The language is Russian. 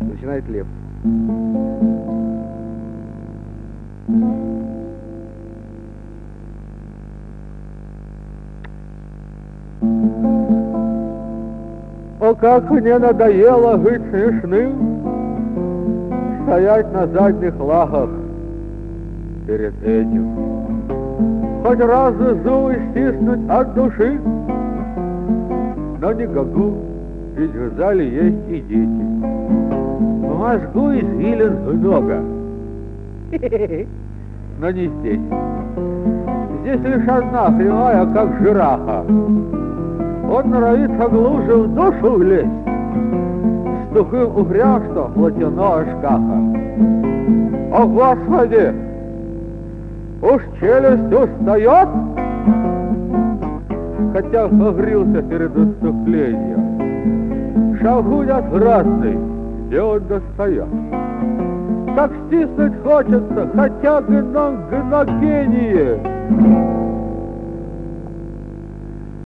Начинает Лев. О, как мне надоело быть смешным, стоять на задних лахах перед этим. Хоть раз зубы стиснуть от души, но не могу, ведь в зале есть и дети. В мозгу извилин много, но не здесь. Здесь лишь одна прямая, как жирафа. Он норовится глубже в душу влезть, с тухым упрямством платяного шкафа. О, Господи! Уж челюсть устает, хотя погрелся перед выступлением. Шагуль отвратный, где он достает. Так стиснуть хочется, хотя гногение.